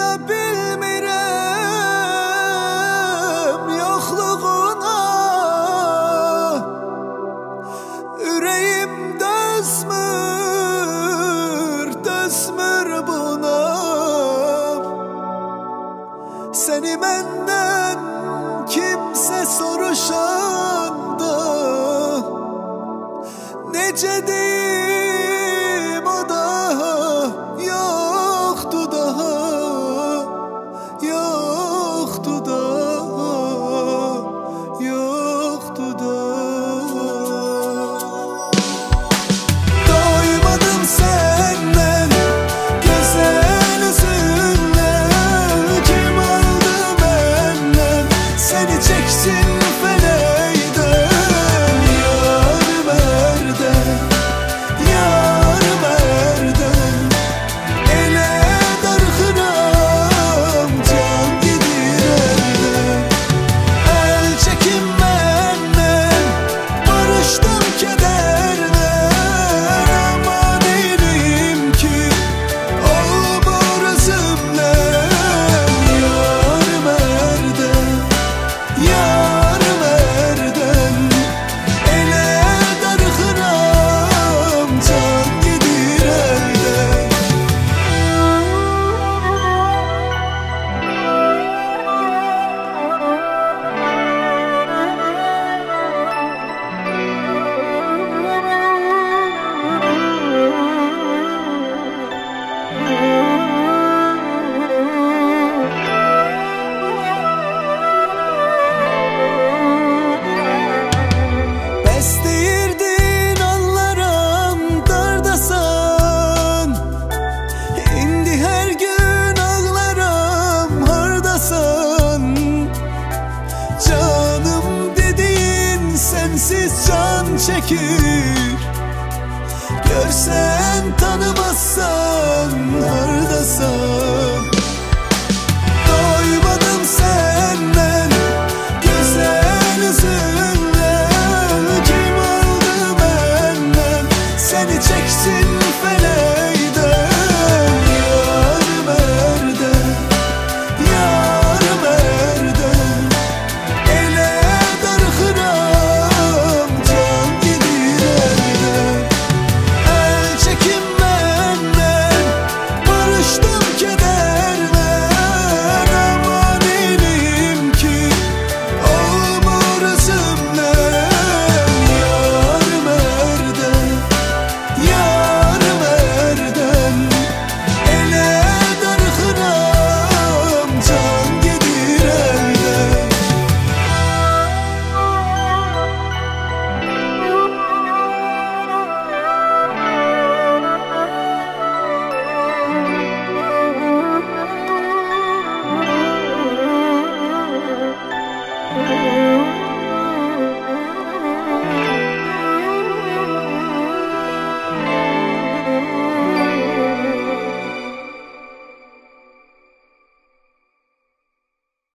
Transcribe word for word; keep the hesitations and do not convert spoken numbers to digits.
bilmirəm yoxluğuna. Ürəyim dözmür, dözmür buna. Seni məndən kimsə soruşanda necə deyim, o da yoxdu daha, yoxdu daha, yoxdu daha. Doymadım səndən gözəl üzünlə, kim aldı məndən səni çəksin fələkdən. Yar mərdən, yar mərdən, elə darıxıram can gedir əldən. Əl çəkin məndən, barışdım kədərdən. Amma deyirəm ki, olmur özümlə. Yar mərdən, yar mərdən, elə darıxıram can gedir əldən. Bəs deyirdin anlaram dardasan, indi hər gün ağlaram hardasan. Canım dediyin sensiz can çekir, görsen tanımazsan hardasan.